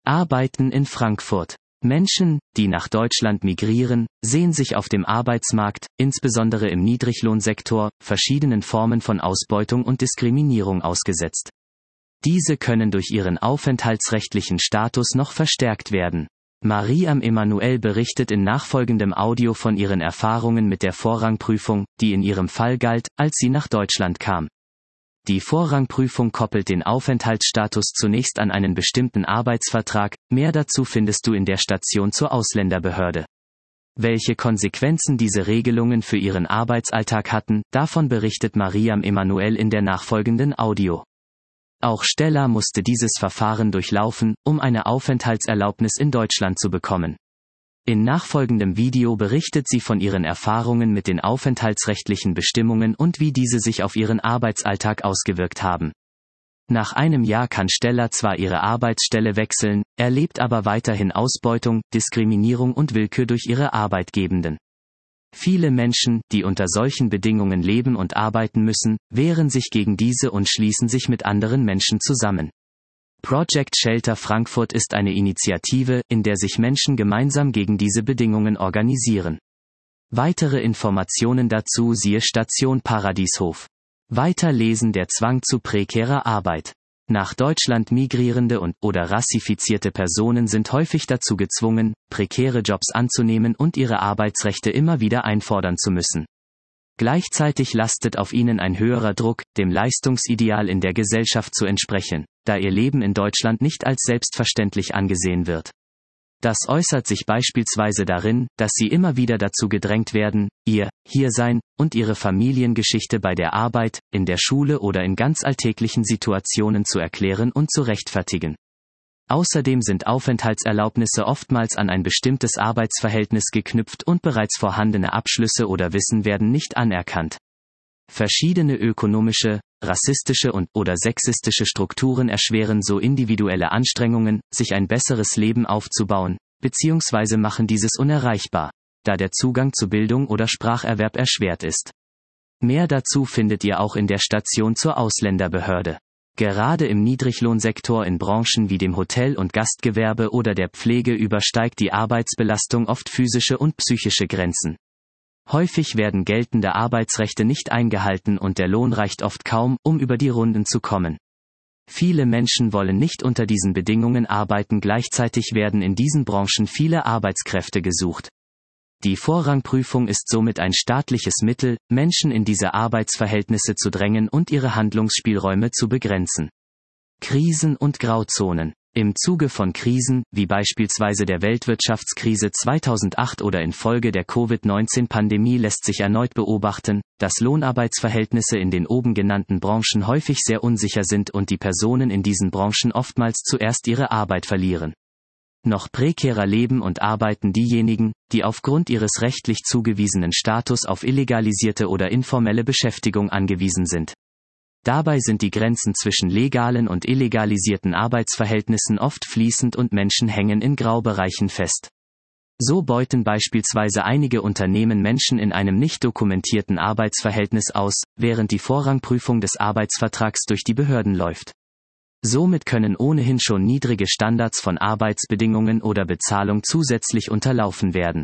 Arbeiten in Frankfurt. Menschen, die nach Deutschland migrieren, sehen sich auf dem Arbeitsmarkt, insbesondere im Niedriglohnsektor, verschiedenen Formen von Ausbeutung und Diskriminierung ausgesetzt. Diese können durch ihren aufenthaltsrechtlichen Status noch verstärkt werden. Mariam Emanuel berichtet in nachfolgendem Audio von ihren Erfahrungen mit der Vorrangprüfung, die in ihrem Fall galt, als sie nach Deutschland kam. Die Vorrangprüfung koppelt den Aufenthaltsstatus zunächst an einen bestimmten Arbeitsvertrag, mehr dazu findest du in der Station zur Ausländerbehörde. Welche Konsequenzen diese Regelungen für ihren Arbeitsalltag hatten, davon berichtet Mariam Emanuel in der nachfolgenden Audio. Auch Stella musste dieses Verfahren durchlaufen, um eine Aufenthaltserlaubnis in Deutschland zu bekommen. In nachfolgendem Video berichtet sie von ihren Erfahrungen mit den aufenthaltsrechtlichen Bestimmungen und wie diese sich auf ihren Arbeitsalltag ausgewirkt haben. Nach einem Jahr kann Stella zwar ihre Arbeitsstelle wechseln, erlebt aber weiterhin Ausbeutung, Diskriminierung und Willkür durch ihre Arbeitgebenden. Viele Menschen, die unter solchen Bedingungen leben und arbeiten müssen, wehren sich gegen diese und schließen sich mit anderen Menschen zusammen. Project Shelter Frankfurt ist eine Initiative, in der sich Menschen gemeinsam gegen diese Bedingungen organisieren. Weitere Informationen dazu siehe Station Paradieshof. Weiterlesen: Der Zwang zu prekärer Arbeit. Nach Deutschland migrierende und/oder rassifizierte Personen sind häufig dazu gezwungen, prekäre Jobs anzunehmen und ihre Arbeitsrechte immer wieder einfordern zu müssen. Gleichzeitig lastet auf ihnen ein höherer Druck, dem Leistungsideal in der Gesellschaft zu entsprechen, da ihr Leben in Deutschland nicht als selbstverständlich angesehen wird. Das äußert sich beispielsweise darin, dass sie immer wieder dazu gedrängt werden, ihr Hiersein und ihre Familiengeschichte bei der Arbeit, in der Schule oder in ganz alltäglichen Situationen zu erklären und zu rechtfertigen. Außerdem sind Aufenthaltserlaubnisse oftmals an ein bestimmtes Arbeitsverhältnis geknüpft und bereits vorhandene Abschlüsse oder Wissen werden nicht anerkannt. Verschiedene ökonomische, rassistische und/oder sexistische Strukturen erschweren so individuelle Anstrengungen, sich ein besseres Leben aufzubauen, beziehungsweise machen dieses unerreichbar, da der Zugang zu Bildung oder Spracherwerb erschwert ist. Mehr dazu findet ihr auch in der Station zur Ausländerbehörde. Gerade im Niedriglohnsektor in Branchen wie dem Hotel- und Gastgewerbe oder der Pflege übersteigt die Arbeitsbelastung oft physische und psychische Grenzen. Häufig werden geltende Arbeitsrechte nicht eingehalten und der Lohn reicht oft kaum, um über die Runden zu kommen. Viele Menschen wollen nicht unter diesen Bedingungen arbeiten, gleichzeitig werden in diesen Branchen viele Arbeitskräfte gesucht. Die Vorrangprüfung ist somit ein staatliches Mittel, Menschen in diese Arbeitsverhältnisse zu drängen und ihre Handlungsspielräume zu begrenzen. Krisen und Grauzonen. Im Zuge von Krisen, wie beispielsweise der Weltwirtschaftskrise 2008 oder infolge der Covid-19-Pandemie, lässt sich erneut beobachten, dass Lohnarbeitsverhältnisse in den oben genannten Branchen häufig sehr unsicher sind und die Personen in diesen Branchen oftmals zuerst ihre Arbeit verlieren. Noch prekärer leben und arbeiten diejenigen, die aufgrund ihres rechtlich zugewiesenen Status auf illegalisierte oder informelle Beschäftigung angewiesen sind. Dabei sind die Grenzen zwischen legalen und illegalisierten Arbeitsverhältnissen oft fließend und Menschen hängen in Graubereichen fest. So beuten beispielsweise einige Unternehmen Menschen in einem nicht dokumentierten Arbeitsverhältnis aus, während die Vorrangprüfung des Arbeitsvertrags durch die Behörden läuft. Somit können ohnehin schon niedrige Standards von Arbeitsbedingungen oder Bezahlung zusätzlich unterlaufen werden.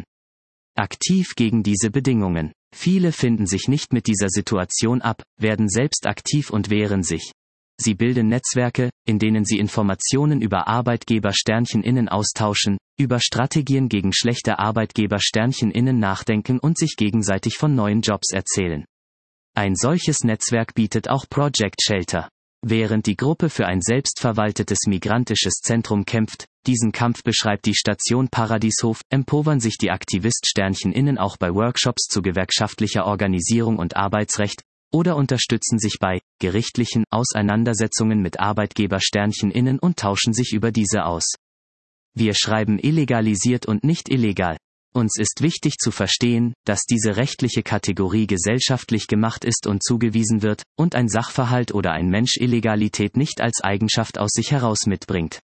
Aktiv gegen diese Bedingungen. Viele finden sich nicht mit dieser Situation ab, werden selbst aktiv und wehren sich. Sie bilden Netzwerke, in denen sie Informationen über Arbeitgeber*innen austauschen, über Strategien gegen schlechte Arbeitgeber*innen nachdenken und sich gegenseitig von neuen Jobs erzählen. Ein solches Netzwerk bietet auch Project Shelter. Während die Gruppe für ein selbstverwaltetes migrantisches Zentrum kämpft, diesen Kampf beschreibt die Station Paradieshof, empowern sich die Aktivist*innen auch bei Workshops zu gewerkschaftlicher Organisierung und Arbeitsrecht, oder unterstützen sich bei gerichtlichen Auseinandersetzungen mit Arbeitgeber*innen und tauschen sich über diese aus. Wir schreiben illegalisiert und nicht illegal. Uns ist wichtig zu verstehen, dass diese rechtliche Kategorie gesellschaftlich gemacht ist und zugewiesen wird, und ein Sachverhalt oder ein Mensch Illegalität nicht als Eigenschaft aus sich heraus mitbringt.